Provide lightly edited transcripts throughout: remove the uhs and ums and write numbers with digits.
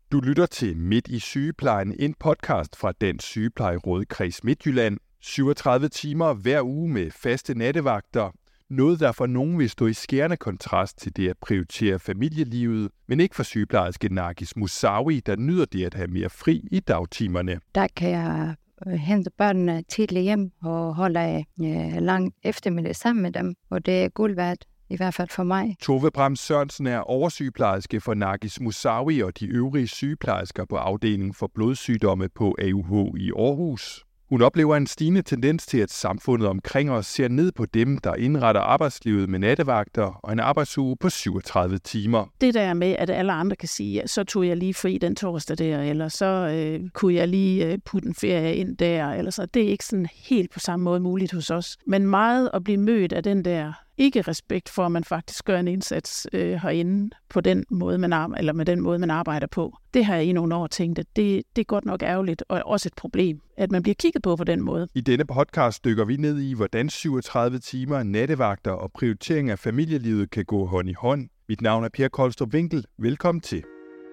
Du lytter til Midt i sygeplejen, en podcast fra Dansk Sygeplejeråd Kreds Midtjylland. 37 timer hver uge med faste nattevagter. Noget, der for nogen vil stå i skærende kontrast til det at prioritere familielivet, men ikke for sygeplejerske Nargis Moussaoui, der nyder det at have mere fri i dagtimerne. Der kan jeg hente børnene tidligt hjem og holde lang eftermiddag sammen med dem, og det er guld værd. I hvert fald for mig. Tove Bram Sørensen er oversygeplejerske for Nargis Moussaoui og de øvrige sygeplejersker på afdelingen for blodsygdomme på AUH i Aarhus. Hun oplever en stigende tendens til, at samfundet omkring os ser ned på dem, der indretter arbejdslivet med nattevagter og en arbejdsuge på 37 timer. Det der med, at alle andre kan sige, så tog jeg lige fri den torsdag der, eller så kunne jeg lige putte en ferie ind der, eller så. Det er ikke sådan helt på samme måde muligt hos os. Men meget at blive mødt af den der ikke respekt for, at man faktisk gør en indsats herinde på den måde, med den måde, man arbejder på. Det har jeg i nogle år tænkt, at det er godt nok ærgerligt, og også et problem, at man bliver kigget på den måde. I denne podcast dykker vi ned i, hvordan 37 timer, nattevagter og prioritering af familielivet kan gå hånd i hånd. Mit navn er Per Kolstrup Winkel. Velkommen til.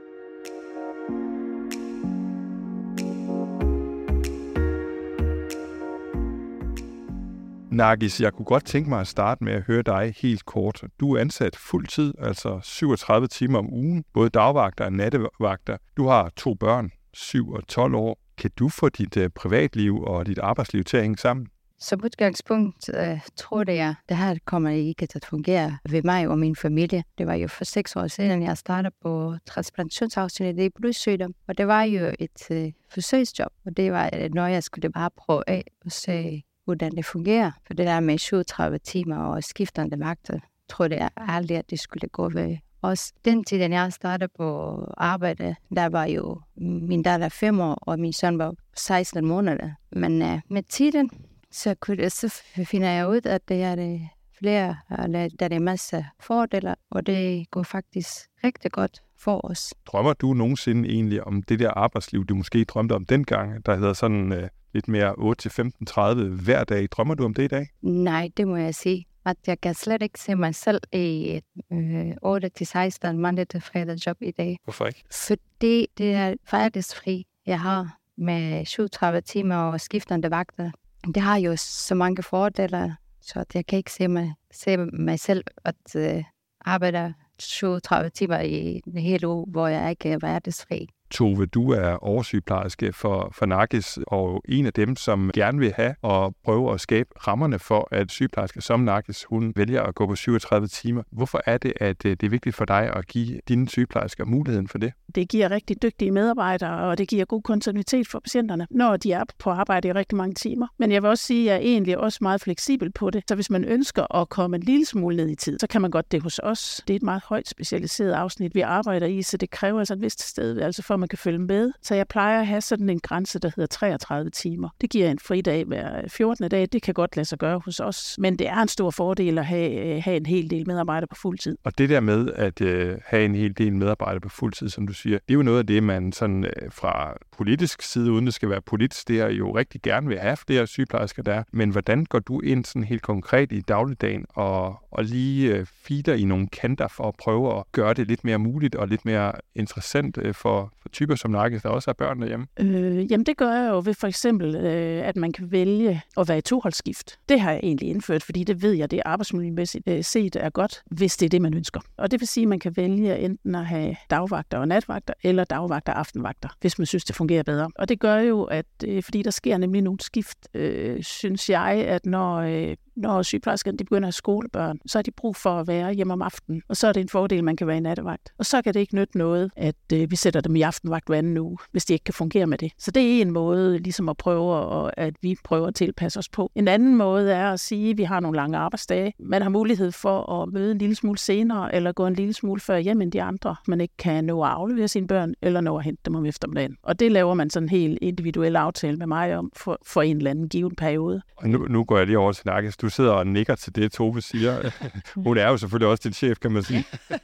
Nargis, jeg kunne godt tænke mig at starte med at høre dig helt kort. Du er ansat fuld tid, altså 37 timer om ugen, både dagvagter og nattevagter. Du har 2 børn, 7 og 12 år. Kan du få dit privatliv og dit arbejdsliv til at hænge sammen? Som udgangspunkt tror jeg, det her kommer ikke til at fungere ved mig og min familie. Det var jo for 6 år siden, jeg startede på transplantationsafsnittet i blodsygdom. Og det var jo et forsøgsjob, og det var noget, jeg skulle bare prøve af og se, hvordan det fungerer. For det der med 37 timer og skiftende vagter, tror jeg aldrig, at det skulle gå ved os. Den tid, da jeg startede på arbejde, der var jo min datter 5 år, og min søn var 16 måneder. Men med tiden, så finder jeg ud, at det er flere, der er en masse fordele, og det går faktisk rigtig godt for os. Drømmer du nogensinde egentlig om det der arbejdsliv, du måske drømte om dengang, der hedder sådan lidt mere 8-15-30 hver dag? Drømmer du om det i dag? Nej, det må jeg sige. At jeg kan slet ikke se mig selv i et 8-16 mandag til fredag job i dag. Hvorfor ikke? Fordi det er faktisk fri, jeg har med 37 timer og skiftende vagter. Det har jo så mange fordele, så jeg kan ikke se mig selv at arbejde 37 timer i en hel uge, hvor jeg ikke er hverdagsfri. Tove, du er oversygeplejerske for Nargis, og en af dem, som gerne vil have og prøve at skabe rammerne for, at sygeplejersker som Nargis, hun vælger at gå på 37 timer. Hvorfor er det, at det er vigtigt for dig at give dine sygeplejersker muligheden for det? Det giver rigtig dygtige medarbejdere, og det giver god kontinuitet for patienterne, når de er på arbejde i rigtig mange timer. Men jeg vil også sige, at jeg er egentlig også meget fleksibel på det. Så hvis man ønsker at komme en lille smule ned i tid, så kan man godt det hos os. Det er et meget højt specialiseret afsnit, vi arbejder i, så det kræver altså en vis tilstedeværelse for, at man kan følge med. Så jeg plejer at have sådan en grænse, der hedder 33 timer. Det giver en fridag hver 14. dag. Det kan godt lade sig gøre hos os. Men det er en stor fordel at have en hel del medarbejdere på fuld tid. Og det der med at have en hel del medarbejdere på fuld tid, som du siger, det er jo noget af det, man sådan fra politisk side, uden det skal være politisk, det er jo rigtig gerne vil have flere sygeplejersker der. Men hvordan går du ind sådan helt konkret i dagligdagen og lige feeder i nogle kanter for at prøve at gøre det lidt mere muligt og lidt mere interessant for typer som Nargis, der også har børn derhjemme? Jamen det gør jeg jo ved for eksempel, at man kan vælge at være i toholdsskift. Det har jeg egentlig indført, fordi det ved jeg, det arbejdsmiljømæssigt set er godt, hvis det er det, man ønsker. Og det vil sige, at man kan vælge enten at have dagvagter og natvagter, eller dagvagter og aftenvagter, hvis man synes, det fungerer bedre. Og det gør jo, at fordi der sker nemlig nogle skift, synes jeg, at når sygeplejerskerne begynder at have skolebørn, så har de brug for at være hjemme om aftenen. Og så er det en fordel, man kan være i nattevagt. Og så kan det ikke nytte noget, at vi sætter dem i aftenvagt hver anden uge, hvis de ikke kan fungere med det. Så det er en måde ligesom at prøve, at vi prøver at tilpasse os på. En anden måde er at sige, at vi har nogle lange arbejdsdage. Man har mulighed for at møde en lille smule senere, eller gå en lille smule før hjem end de andre. Man ikke kan nå at aflevere sine børn, eller nå at hente dem om eftermiddagen. Og det laver man sådan en helt individuel aftale med mig om for en eller anden given periode. Og nu går jeg lige over til Nargis. Du sidder og nikker til det, Tove siger. Hun er jo selvfølgelig også din chef, kan man sige.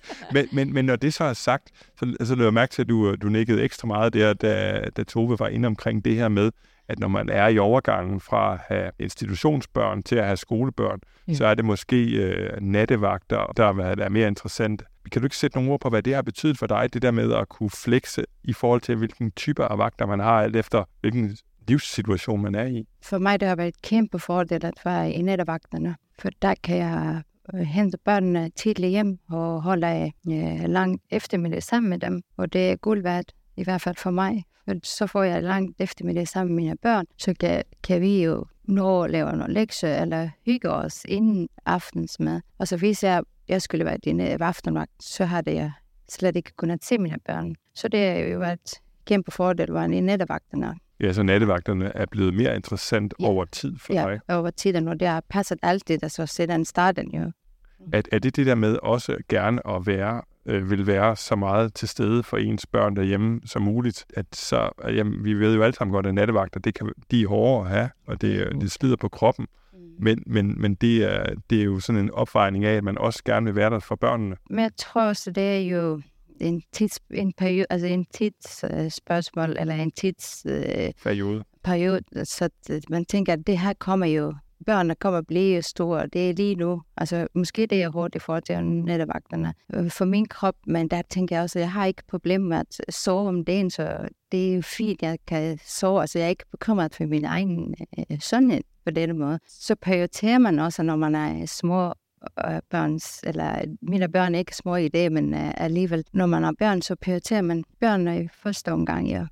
men når det så er sagt, så løber jeg mærke til, at du nikkede ekstra meget der, da Tove var inde omkring det her med, at når man er i overgangen fra at have institutionsbørn til at have skolebørn, så er det måske nattevagter, der er mere interessant. Kan du ikke sætte nogle ord på, hvad det har betydet for dig, det der med at kunne flexe i forhold til, hvilken typer af vagter man har, alt efter hvilken livssituation man er i? For mig det har været et kæmpe fordel at være i nattevagterne, for der kan jeg hente børnene tidligt hjem og holde langt eftermiddag sammen med dem, og det er guld værd, i hvert fald for mig. For så får jeg langt eftermiddag sammen med mine børn, så kan vi jo nå at lave nogle lektier eller hygge os inden aftensmad. Og så hvis jeg skulle være din aftenvagt, så havde jeg slet ikke kunnet se mine børn. Så det er jo et kæmpe fordel, var i nattevagterne. Ja, så nattevagterne er blevet mere interessant over tid for dig? Ja, over tid, og det har passet altid, så siden starten jo. Er det der med også gerne at vil være så meget til stede for ens børn derhjemme som muligt, at så, vi ved jo alle sammen godt, at nattevagter, de er hårde at have, og det slider på kroppen, men det er jo sådan en opvejning af, at man også gerne vil være der for børnene. Men jeg tror også, det er jo en tidsspørgsmål, eller en periode, så man tænker, at det her kommer jo, børnene kommer at blive store, det er lige nu. Altså, måske det er hårdt i forhold til nattevagterne. For min krop, men der tænker jeg også, at jeg har ikke problemer med at sove om dagen, så det er jo fint, jeg kan sove. Altså, jeg er ikke bekymret for min egen sundhed på denne måde. Så prioriterer man også, når man er små børns, eller mine børn er ikke små i det, men alligevel, når man har børn, så prioriterer man børnene i første omgang, ja.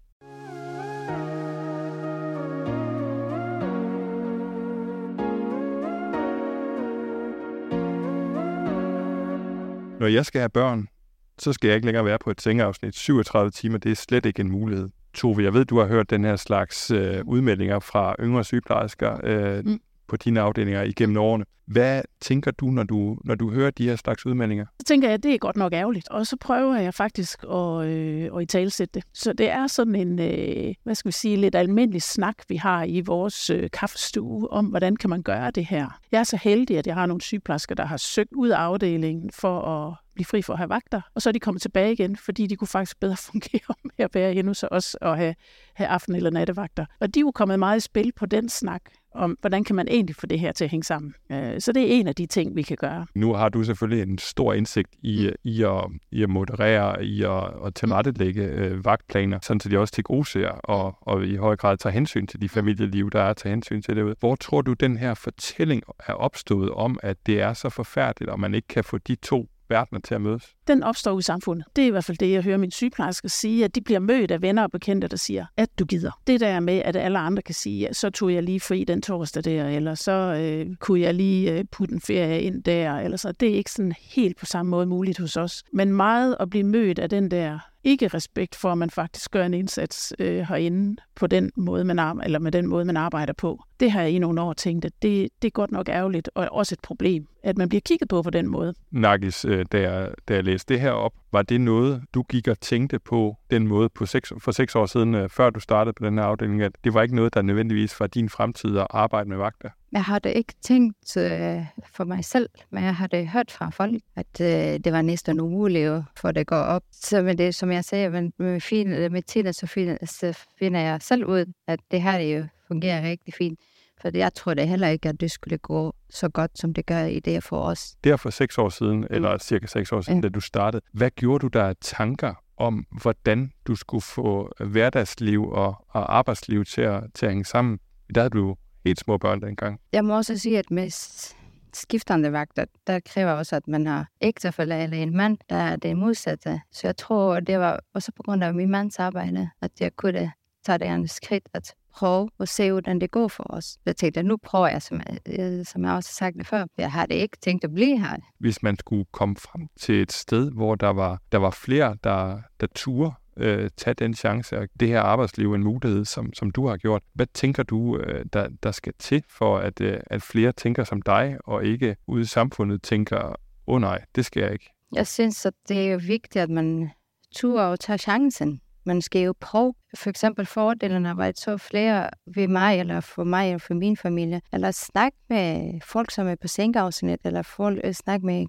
Når jeg skal have børn, så skal jeg ikke længere være på et sengeafsnit. 37 timer, det er slet ikke en mulighed. Tove, jeg ved, du har hørt den her slags udmeldinger fra yngre sygeplejersker på dine afdelinger igennem årene. Hvad tænker du, når du hører de her slags udmeldinger? Så tænker jeg, at det er godt nok ærgerligt, og så prøver jeg faktisk at italesætte det. Så det er sådan en, lidt almindelig snak, vi har i vores kaffestue om, hvordan kan man gøre det her. Jeg er så heldig, at jeg har nogle sygeplejersker, der har søgt ud af afdelingen for at blive fri for at have vagter, og så er de kommet tilbage igen, fordi de kunne faktisk bedre fungere med at være inde hos os og have aften- eller nattevagter. Og de er jo kommet meget i spil på den snak om, hvordan kan man egentlig få det her til at hænge sammen. Så det er en af de ting, vi kan gøre. Nu har du selvfølgelig en stor indsigt i at moderere, i at tilrettelægge vagtplaner, sådan så de også tilgodeser og i høj grad tager hensyn til de familieliv, der er at tage hensyn til derude. Hvor tror du, den her fortælling er opstået om, at det er så forfærdeligt, og man ikke kan få de to verdener til at mødes? Den opstår i samfundet. Det er i hvert fald det, jeg hører min sygeplejerske sige, at de bliver mødt af venner og bekendte, der siger, at du gider. Det der med, at alle andre kan sige, så tog jeg lige fri den torsdag der, eller så kunne jeg lige putte en ferie ind der, eller så. Det er ikke sådan helt på samme måde muligt hos os. Men meget at blive mødt af den der ikke respekt for, at man faktisk gør en indsats herinde på den måde, med den måde, man arbejder på. Det har jeg i nogle år tænkt, at det er godt nok ærgerligt, og også et problem, at man bliver kigget på den måde. Nagis, da jeg læste det her op, var det noget, du gik og tænkte på den måde for 6 år siden, før du startede på den her afdeling, at det var ikke noget, der nødvendigvis var din fremtid at arbejde med vagter? Jeg havde ikke tænkt for mig selv, men jeg havde hørt fra folk, at det var næsten umuligt for det går op. Så med det, som jeg sagde, med tiden, så finder jeg selv ud, at det her jo fungerer rigtig fint. For jeg tror det heller ikke, at det skulle gå så godt, som det gør i det for os. Der for 6 år siden, eller cirka 6 år siden, da du startede, hvad gjorde du der af tanker om, hvordan du skulle få hverdagsliv og arbejdsliv til at hænge sammen? Der havde du helt små børn dengang. Jeg må også sige, at med skiftende vagter, der kræver også, at man har ægtefælle eller en mand, der er det modsatte. Så jeg tror, det var også på grund af min mands arbejde, at jeg kunne tage det en skridt at prøve at se, hvordan det går for os. Jeg tænkte, nu prøver jeg, som jeg også har sagt det før. Jeg havde ikke tænkt at blive her. Hvis man skulle komme frem til et sted, hvor der var flere, der turde tage den chance, og det her arbejdsliv en mulighed, som du har gjort. Hvad tænker du, der skal til for, at flere tænker som dig, og ikke ude i samfundet tænker, nej, det skal jeg ikke? Jeg synes, at det er vigtigt, at man turde og tager chancen. Man skal jo prøve. For eksempel fordelene har været så flere ved mig, eller for mig og for min familie. Eller snakke med folk, som er på sengeafsnit, eller snakke med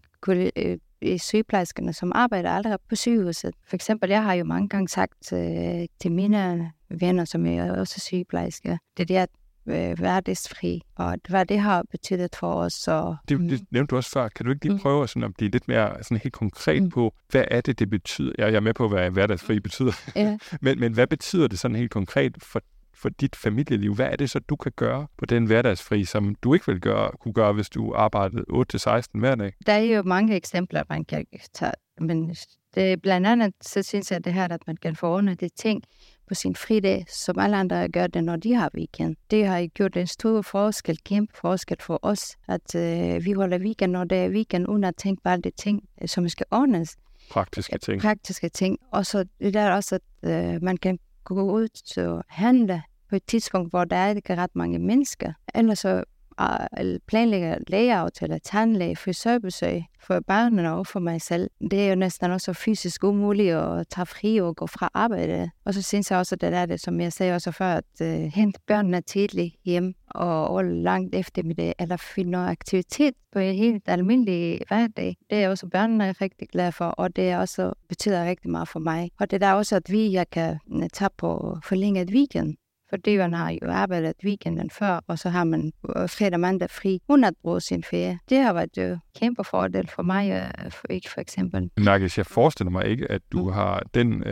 sygeplejerskerne, som arbejder aldrig på sygehuset. For eksempel, jeg har jo mange gange sagt til mine venner, som er også sygeplejersker, det er hverdagsfri, og hvad det har betydet for os. Så, det nævnte du også før. Kan du ikke lige prøve sådan at blive lidt mere sådan helt konkret på, hvad er det betyder? Jeg er med på, hvad hverdagsfri betyder. Ja. men hvad betyder det sådan helt konkret for dit familieliv? Hvad er det så, du kan gøre på den hverdagsfri, som du ikke ville kunne gøre, hvis du arbejdede 8-16 hver dag? Der er jo mange eksempler, man kan tage, men det, blandt andet, så synes jeg det her, at man kan forordne det ting på sin fridag, som alle andre gør det, når de har weekend. Det har gjort en stor forskel, kæmpe forskel for os, at vi holder weekend, når det er weekend, uden at tænke på alle de ting, som skal ordnes. Praktiske ting. Og så det der også, at man kan gå ud og handle på et tidspunkt, hvor der er ikke ret mange mennesker. Ellers så planlægger lægeaftaler, tandlæge, frisørbesøg for børnene og for mig selv. Det er jo næsten også fysisk umuligt at tage fri og gå fra arbejde. Og så synes jeg også, at det er det, som jeg sagde også før, at hente børnene tidligt hjem og langt eftermiddag, eller finde noget aktivitet på en helt almindelig hverdag. Det er også børnene rigtig glade for, og det er også betyder rigtig meget for mig. Og det er også, at jeg kan tage på forlænget weekend. For det har jo arbejdet weekenden før, og så har man fredag mandag fri, uden at bruge sin ferie. Det har været jo kæmpe fordel for mig, for eksempel. Nargis, jeg forestiller mig ikke, at du har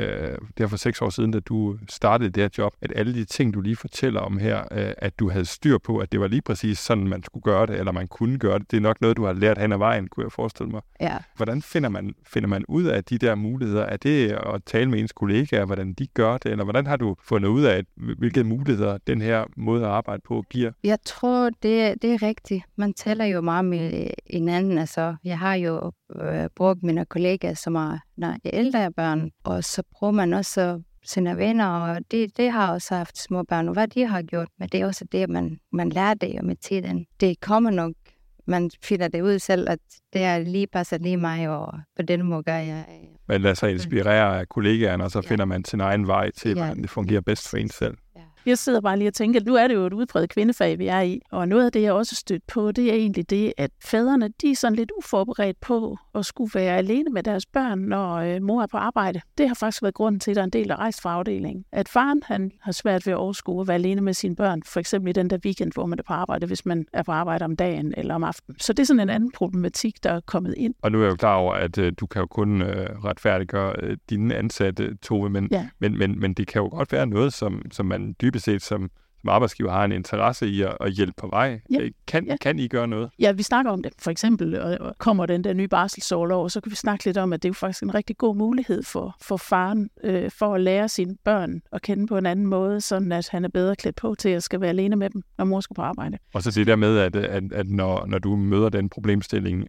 der for 6 år siden, da du startede det her job, at alle de ting, du lige fortæller om her, at du havde styr på, at det var lige præcis sådan, man skulle gøre det, eller man kunne gøre det. Det er nok noget, du har lært hen ad vejen, kunne jeg forestille mig. Ja. Hvordan finder man ud af de der muligheder? Er det at tale med ens kollegaer, hvordan de gør det, eller hvordan har du fundet ud af, hvilke muligheder den her måde at arbejde på giver? Jeg tror, det er rigtigt. Man taler jo meget med hinanden. Altså, jeg har jo brugt mine kollegaer, som er ældre børn, og så bruger man også sine venner, og det har også haft små børn, og hvad de har gjort, men det er også det, man lærer det jo med tiden. Det kommer nok, man finder det ud selv, at det er lige passer lige mig, og på den måde gør jeg. Man lader sig inspirere af kollegaerne, og så finder man sin egen vej til, hvordan det fungerer bedst for en selv. Jeg sidder bare lige og tænker, at nu er det jo et udbredt kvindefag, vi er i. Og noget af det, jeg også stødt på, det er egentlig det, at fædrene, de er sådan lidt uforberedt på at skulle være alene med deres børn, når mor er på arbejde. Det har faktisk været grunden til, at der er en del, der rejst fra afdelingen. At faren, han har svært ved at overskue at være alene med sine børn, for eksempel i den der weekend, hvor man er på arbejde, hvis man er på arbejde om dagen eller om aftenen. Så det er sådan en anden problematik, der er kommet ind. Og nu er jeg jo klar over, at du kan jo kun retfærdiggøre dine ansatte, Tove, men det kan jo godt være noget, som man dybest set som arbejdsgiver har en interesse i at hjælpe på vej. Kan I gøre noget? Ja, vi snakker om det. For eksempel kommer den der nye barselsorlov, og så kan vi snakke lidt om, at det er jo faktisk en rigtig god mulighed for faren for at lære sine børn at kende på en anden måde, sådan at han er bedre klædt på til at skal være alene med dem, når mor skal på arbejde. Og så det der med, at når du møder den problemstilling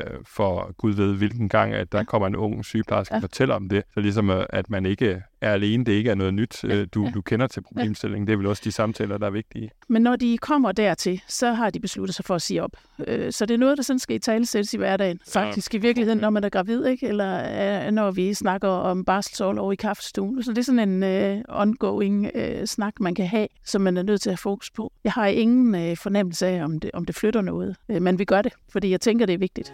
for Gud ved hvilken gang, at der kommer en ung sygeplejerske og fortæller om det, så ligesom at man ikke er alene, det ikke er noget nyt, du kender til problemstillingen. Det er vel også de samtaler, der er vigtige. Men når de kommer dertil, så har de besluttet sig for at sige op. Så det er noget, der sådan skal italesættes i hverdagen. Faktisk i virkeligheden, når man er gravid, ikke? Eller når vi snakker om barselsorlov i kaffestuen. Så det er sådan en ongoing snak, man kan have, som man er nødt til at have fokus på. Jeg har ingen fornemmelse af, om det flytter noget. Men vi gør det, fordi jeg tænker, det er vigtigt.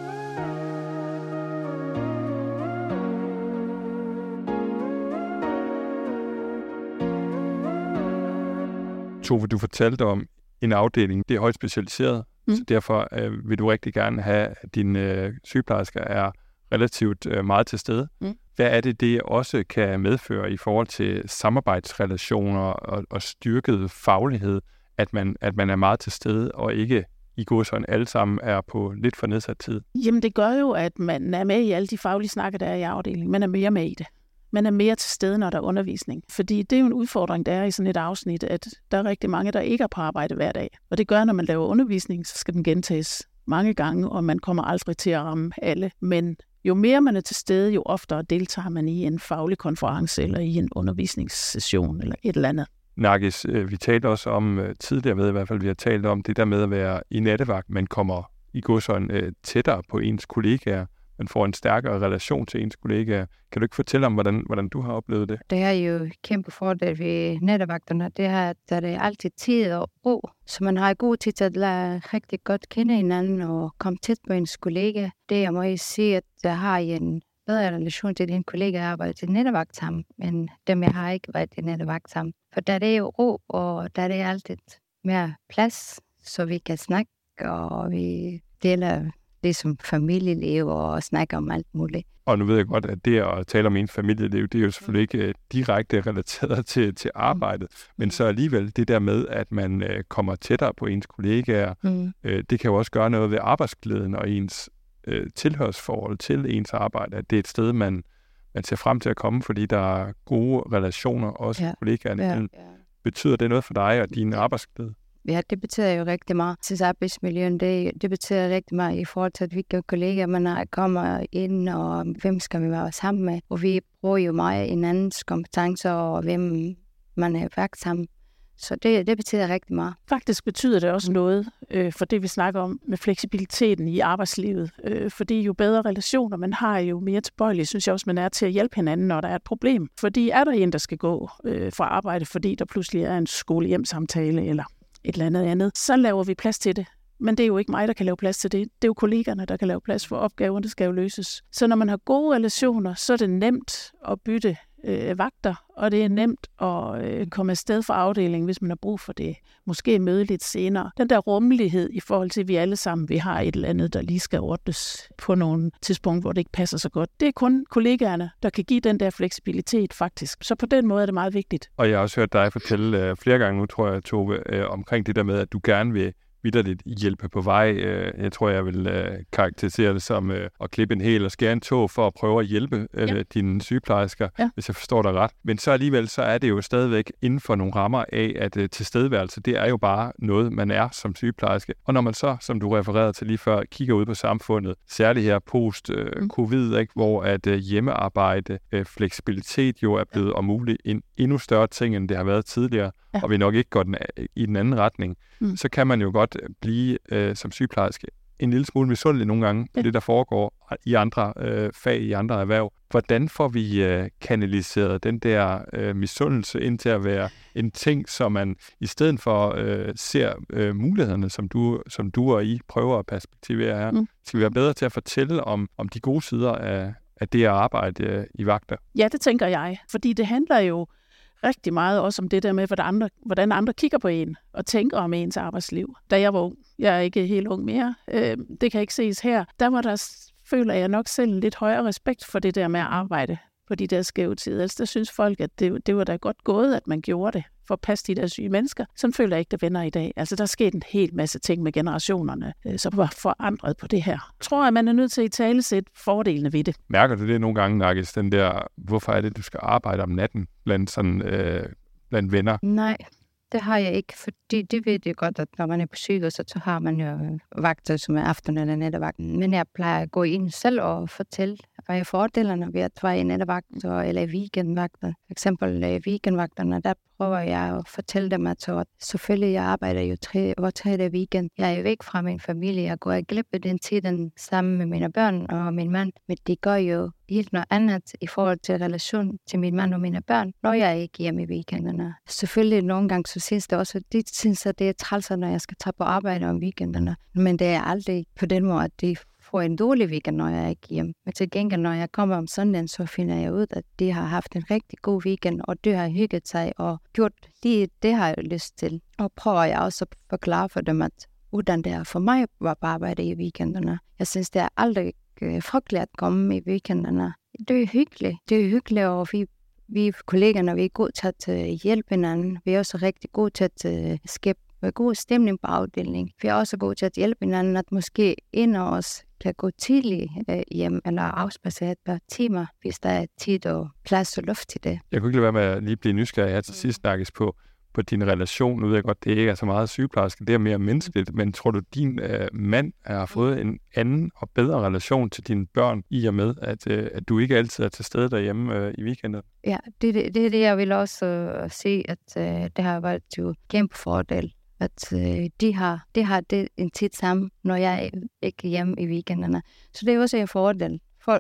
Tove, du fortalte om en afdeling, det er højt specialiseret, så derfor vil du rigtig gerne have, at dine sygeplejersker er relativt meget til stede. Hvad er det også kan medføre i forhold til samarbejdsrelationer og styrket faglighed, at man er meget til stede og ikke i går sådan alle sammen er på lidt for nedsat tid? Jamen det gør jo, at man er med i alle de faglige snakker, der er i afdelingen. Man er mere med i det. Man er mere til stede, når der er undervisning. Fordi det er jo en udfordring, der er i sådan et afsnit, at der er rigtig mange, der ikke er på arbejde hver dag. Og det gør, når man laver undervisning, så skal den gentages mange gange, og man kommer aldrig til at ramme alle. Men jo mere man er til stede, jo oftere deltager man i en faglig konference, eller i en undervisningssession, eller et eller andet. Nargis, vi talte også om tidligere med, i hvert fald vi har talt om det der med at være i nattevagt, man kommer i går sådan tættere på ens kollegaer. Man får en stærkere relation til ens kollegaer. Kan du ikke fortælle om, hvordan du har oplevet det? Det er jo kæmpe fordel ved nattevagterne. Det er, at der er altid tid og ro. Så man har god tid til at lade rigtig godt kende hinanden og komme tæt på ens kollega. Det jeg må sige, at jeg har en bedre relation til dine kollegaer, jeg arbejder til nattevagt sammen, men dem jeg har ikke været til nattevagt sammen. For der er jo ro, og der er altid mere plads, så vi kan snakke, og vi deler det som familieliv og snakker om alt muligt. Og nu ved jeg godt, at det at tale om en familieliv, det er jo selvfølgelig ikke direkte relateret til arbejdet, men så alligevel det der med, at man kommer tættere på ens kollegaer, det kan jo også gøre noget ved arbejdsglæden og ens tilhørsforhold til ens arbejde, at det er et sted, man ser frem til at komme, fordi der er gode relationer også med kollegaerne. Ja. Betyder det noget for dig og din arbejdsglæde? Ja, det betyder jo rigtig meget. Til arbejdsmiljøen, det betyder rigtig meget i forhold til, at hvilke kollegaer man kommer ind, og hvem skal vi være sammen med. Og vi bruger jo meget hinandens kompetencer, og hvem man er værksam. Så det betyder rigtig meget. Faktisk betyder det også noget for det, vi snakker om med fleksibiliteten i arbejdslivet. Fordi jo bedre relationer man har, jo mere tilbøjelig, synes jeg også, man er til at hjælpe hinanden, når der er et problem. Fordi er der en, der skal gå fra arbejde, fordi der pludselig er en skole-hjem-samtale eller et eller andet, så laver vi plads til det. Men det er jo ikke mig, der kan lave plads til det. Det er jo kollegerne, der kan lave plads for opgaven, der skal jo løses. Så når man har gode relationer, så er det nemt at bytte vagter, og det er nemt at komme afsted fra afdelingen, hvis man har brug for det. Måske møde lidt senere. Den der rummelighed i forhold til, at vi alle sammen vi har et eller andet, der lige skal ordnes på nogle tidspunkt, hvor det ikke passer så godt. Det er kun kollegaerne, der kan give den der fleksibilitet faktisk. Så på den måde er det meget vigtigt. Og jeg har også hørt dig fortælle flere gange nu, tror jeg, Tove, omkring det der med, at du gerne vil vitterligt hjælpe på vej. Jeg tror, jeg vil karakterisere det som at klippe en hel og skære en tog for at prøve at hjælpe dine sygeplejersker, hvis jeg forstår dig ret. Men så alligevel, så er det jo stadigvæk inden for nogle rammer af, at tilstedeværelse, det er jo bare noget, man er som sygeplejerske. Og når man så, som du refererede til lige før, kigger ud på samfundet, særligt her post-covid, ikke, hvor at hjemmearbejde, fleksibilitet jo er blevet om muligt en endnu større ting, end det har været tidligere, og vi nok ikke går i den anden retning, så kan man jo godt blive som sygeplejerske en lille smule misundelig nogle gange på det, der foregår i andre fag, i andre erhverv. Hvordan får vi kanaliseret den der misundelse ind til at være en ting, som man i stedet for ser mulighederne, som du og I prøver at perspektivere her? Skal vi være bedre til at fortælle om de gode sider af det at arbejde i vagter? Ja, det tænker jeg. Fordi det handler jo rigtig meget også om det der med, hvordan andre kigger på en og tænker om ens arbejdsliv. Da jeg var ung, jeg er ikke helt ung mere, det kan ikke ses her, føler jeg nok selv en lidt højere respekt for det der med at arbejde på de der skæve tider. Altså, der synes folk, at det var da godt gået, at man gjorde det for at passe de der syge mennesker. Sådan føler jeg ikke, det vender i dag. Altså, der er sket en hel masse ting med generationerne, som var forandret på det her. Jeg tror, at man er nødt til at italesætte fordelene ved det. Mærker du det nogle gange, Nargis, den der, hvorfor er det, du skal arbejde om natten blandt venner? Nej, det har jeg ikke, fordi det ved jeg godt, at når man er på sygehuset, så har man jo vagter, som er aften- eller nattevagten. Men jeg plejer at gå ind selv og fortælle, hvad er fordelene ved at være i nattevagter eller weekendvagter. For eksempel weekendvagterne, der prøver jeg at fortælle dem, at selvfølgelig jeg arbejder jo 3 weekend. Jeg er jo væk fra min familie, jeg går og glip af den tiden sammen med mine børn og min mand. Men det gør jo helt noget andet i forhold til relation til min mand og mine børn, når jeg er ikke hjemme i weekenderne. Selvfølgelig nogle gange så synes det også, at de synes, at det er træls, når jeg skal tage på arbejde om weekenderne. Men det er aldrig på den måde, at de får en dårlig weekend, når jeg er ikke hjemme. Men til gengæld, når jeg kommer om søndagen, så finder jeg ud, at de har haft en rigtig god weekend, og de har hygget sig og gjort det har jeg lyst til. Og prøver jeg også at forklare for dem, at hvordan det er for mig at arbejde i weekenderne. Jeg synes, det er aldrig frygteligt at komme i weekenderne. Det er hyggeligt. Det er hyggeligt, og vi kollegerne, vi er gode til at hjælpe hinanden. Vi er også rigtig gode til at skabe god stemning på afdelingen. Vi er også gode til at hjælpe hinanden, at måske en af os kan gå tidligt hjem eller afspacere et par timer, hvis der er tid og plads og luft til det. Jeg kunne ikke lade være med at lige blive nysgerrig her til sidst, snakkes på din relation. Nu ved jeg godt, det ikke er så meget sygeplejerske, det er mere menneskeligt, men tror du, din mand har fået en anden og bedre relation til dine børn, i og med, at du ikke altid er til stede derhjemme i weekenden? Ja, det er det, jeg vil også se, at det har været jo kæmpe fordel, at de har det en tid sammen, når jeg ikke er hjemme i weekenderne. Så det er også en fordel.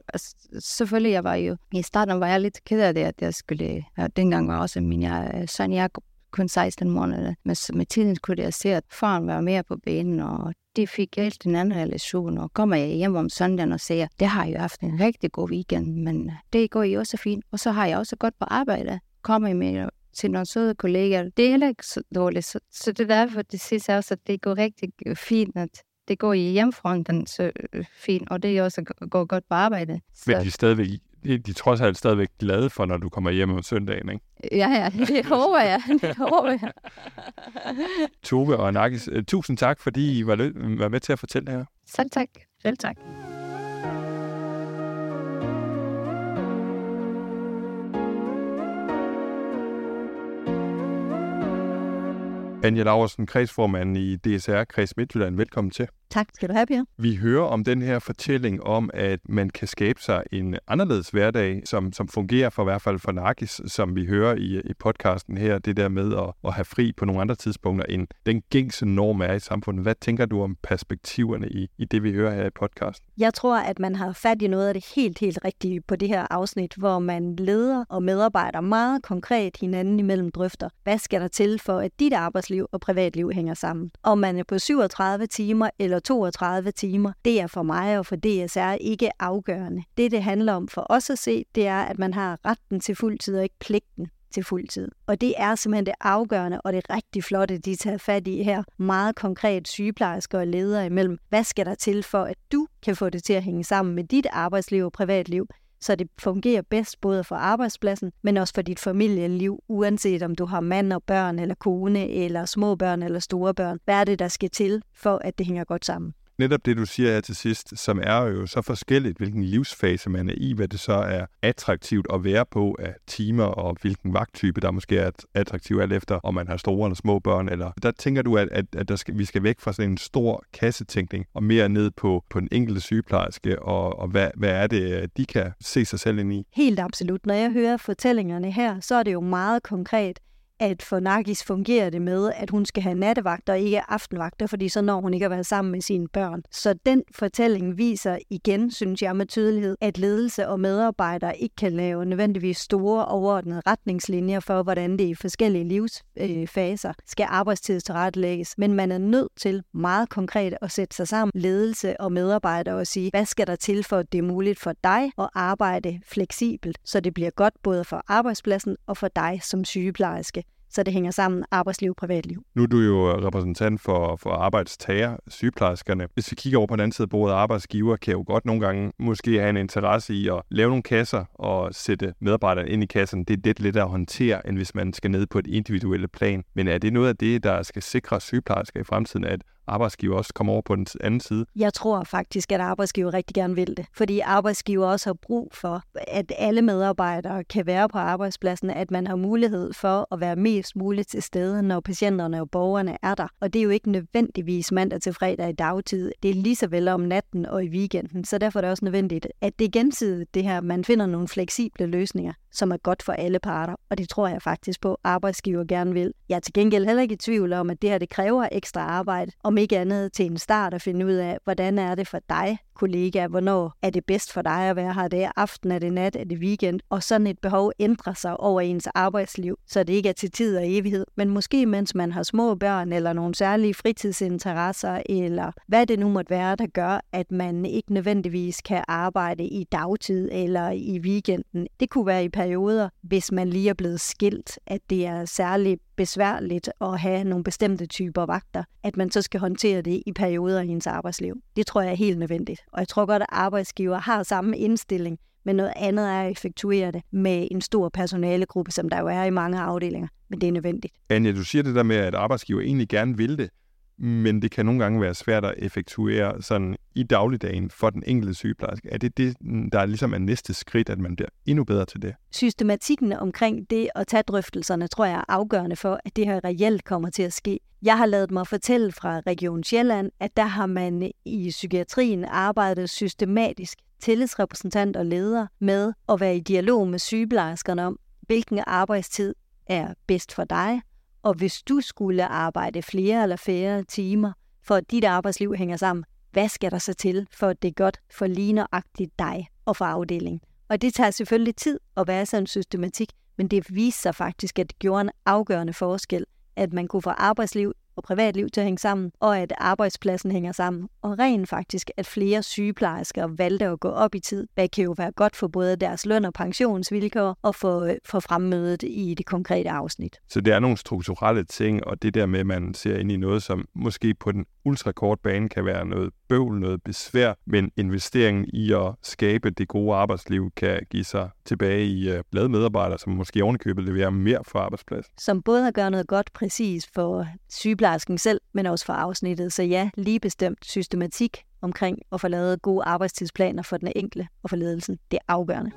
Selvfølgelig, i starten var jeg lidt ked af det, at jeg skulle, dengang var også min søn Jakob kun 16 måneder, men med tiden kunne jeg se, at faren var mere på banen, og de fik helt en anden relation, og kommer jeg hjem om søndagen og siger, det har jeg haft en rigtig god weekend, men det går jo også fint, og så har jeg også godt på arbejde, kommer jeg med til nogle søde kolleger. Det er heller ikke så dårligt. Så det er derfor, det sidste også, at det går rigtig fint, at det går i hjemmefronten så fint, og det er også går godt på arbejde. Men de er trods alt stadigvæk glade for, når du kommer hjem om søndagen, ikke? Ja, det håber jeg. Tove og Nargis, tusind tak, fordi I var med til at fortælle det her. Selv tak. Selv tak. Anja Laursen, kredsformand i DSR Kreds Midtjylland. Velkommen til. Tak skal du have, Per. Vi hører om den her fortælling om, at man kan skabe sig en anderledes hverdag, som fungerer for i hvert fald for Nargis, som vi hører i podcasten her, det der med at have fri på nogle andre tidspunkter, end den gængse norm er i samfundet. Hvad tænker du om perspektiverne i det, vi hører her i podcasten? Jeg tror, at man har fat i noget af det helt rigtige på det her afsnit, hvor man leder og medarbejder meget konkret hinanden imellem drøfter. Hvad skal der til for, at dit arbejdsliv og privatliv hænger sammen? Om man er på 37 timer eller 32 timer, det er for mig og for DSR ikke afgørende. Det handler om for os at se, det er, at man har retten til fuldtid og ikke pligten til fuldtid. Og det er simpelthen det afgørende, og det rigtig flotte, de tager fat i her. Meget konkret sygeplejersker og ledere imellem. Hvad skal der til for, at du kan få det til at hænge sammen med dit arbejdsliv og privatliv, så det fungerer bedst både for arbejdspladsen, men også for dit familieliv, uanset om du har mand og børn, eller kone, eller små børn, eller store børn. Hvad er det, der skal til, for at det hænger godt sammen? Netop det, du siger her til sidst, som er jo så forskelligt, hvilken livsfase man er i, hvad det så er attraktivt at være på af timer, og hvilken vagttype, der måske er attraktiv alt efter, om man har store eller små børn. Eller der tænker du, at vi skal væk fra sådan en stor kassetænkning, og mere ned på den enkelte sygeplejerske, og hvad er det, de kan se sig selv ind i? Helt absolut. Når jeg hører fortællingerne her, så er det jo meget konkret, at for Nargis fungerer det med, at hun skal have nattevagter og ikke aftenvagter, fordi så når hun ikke at være sammen med sine børn. Så den fortælling viser igen, synes jeg med tydelighed, at ledelse og medarbejdere ikke kan lave nødvendigvis store overordnede retningslinjer for, hvordan det i forskellige livsfaser skal arbejdstidstilrettelægges. Men man er nødt til meget konkret at sætte sig sammen, ledelse og medarbejdere, og sige, hvad skal der til for, at det er muligt for dig at arbejde fleksibelt, så det bliver godt både for arbejdspladsen og for dig som sygeplejerske, så det hænger sammen arbejdsliv og privatliv. Nu er du jo repræsentant for arbejdstager, sygeplejerskerne. Hvis vi kigger over på den anden side af bordet, arbejdsgiver kan jo godt nogle gange måske have en interesse i at lave nogle kasser og sætte medarbejderne ind i kasserne. Det er lidt lettere at håndtere, end hvis man skal ned på et individuelt plan. Men er det noget af det, der skal sikre sygeplejersker i fremtiden, at arbejdsgiver også kommer over på den anden side? Jeg tror faktisk, at arbejdsgiver rigtig gerne vil det. Fordi arbejdsgiver også har brug for, at alle medarbejdere kan være på arbejdspladsen, at man har mulighed for at være mest muligt til stede, når patienterne og borgerne er der. Og det er jo ikke nødvendigvis mandag til fredag i dagtid. Det er lige så vel om natten og i weekenden. Så derfor er det også nødvendigt, at det er gensidigt det her, man finder nogle fleksible løsninger, som er godt for alle parter. Og det tror jeg faktisk på, at arbejdsgiver gerne vil. Jeg er til gengæld heller ikke i tvivl om, at det her det kræver ekstra arbejde, om ikke andet til en start at finde ud af, hvordan er det for dig, kollega, hvornår er det bedst for dig at være her, det er aften, er det nat, er det weekend, og sådan et behov ændrer sig over ens arbejdsliv, så det ikke er til tid og evighed, men måske mens man har små børn, eller nogle særlige fritidsinteresser, eller hvad det nu måtte være, der gør, at man ikke nødvendigvis kan arbejde i dagtid eller i weekenden. Det kunne være i perioder, hvis man lige er blevet skilt, at det er særligt besværligt at have nogle bestemte typer vagter, at man så skal håndtere det i perioder i ens arbejdsliv. Det tror jeg er helt nødvendigt. Og jeg tror godt, at arbejdsgiver har samme indstilling, men noget andet er at effektuere det med en stor personalegruppe, som der jo er i mange afdelinger. Men det er nødvendigt. Anja, du siger det der med, at arbejdsgiver egentlig gerne vil det, men det kan nogle gange være svært at effektuere sådan i dagligdagen for den enkelte sygeplejerske. Er det det, der ligesom er næste skridt, at man bliver endnu bedre til det? Systematikken omkring det at tage drøftelserne, tror jeg er afgørende for, at det her reelt kommer til at ske. Jeg har ladet mig fortælle fra Region Sjælland, at der har man i psykiatrien arbejdet systematisk, tillidsrepræsentant og leder, med at være i dialog med sygeplejerskerne om, hvilken arbejdstid er bedst for dig, og hvis du skulle arbejde flere eller færre timer, for at dit arbejdsliv hænger sammen, hvad skal der så til, for at det er godt for lige nøjagtigt dig og for afdelingen? Og det tager selvfølgelig tid at være sådan en systematik, men det viste sig faktisk, at det gjorde en afgørende forskel, at man kunne få arbejdsliv og privatliv til at hænge sammen, og at arbejdspladsen hænger sammen. Og rent faktisk, at flere sygeplejersker valgte at gå op i tid, hvad kan jo være godt for både deres løn- og pensionsvilkår og for fremmødet i det konkrete afsnit. Så det er nogle strukturelle ting, og det der med, at man ser ind i noget, som måske på den ultrakort bane kan være noget bøvl, noget besvær, men investeringen i at skabe det gode arbejdsliv kan give sig tilbage i glade medarbejdere, som måske ovenikøbet leverer mere for arbejdspladsen. Som både gør noget godt præcis for sygeplejersken selv, men også for afsnittet. Så ja, lige bestemt systematik omkring at få lavet gode arbejdstidsplaner for den enkelte og for ledelsen. Det er afgørende.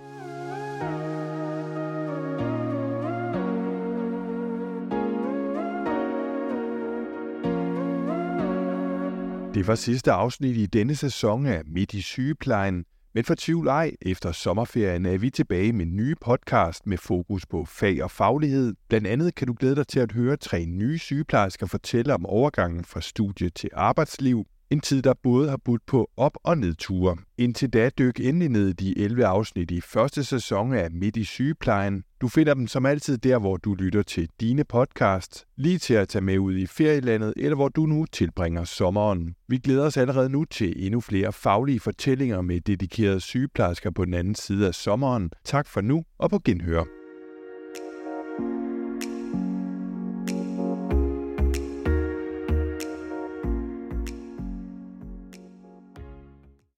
Det var sidste afsnit i denne sæson af Midt i sygeplejen, men fortvivl ej, efter sommerferien er vi tilbage med nye podcast med fokus på fag og faglighed. Blandt andet kan du glæde dig til at høre 3 nye sygeplejersker fortælle om overgangen fra studie til arbejdsliv. En tid, der både har budt på op- og nedture. Indtil da dyk endelig ned i de 11 afsnit i første sæson af Midt i sygeplejen. Du finder dem som altid der, hvor du lytter til dine podcasts, lige til at tage med ud i ferielandet, eller hvor du nu tilbringer sommeren. Vi glæder os allerede nu til endnu flere faglige fortællinger med dedikerede sygeplejersker på den anden side af sommeren. Tak for nu, og på genhør.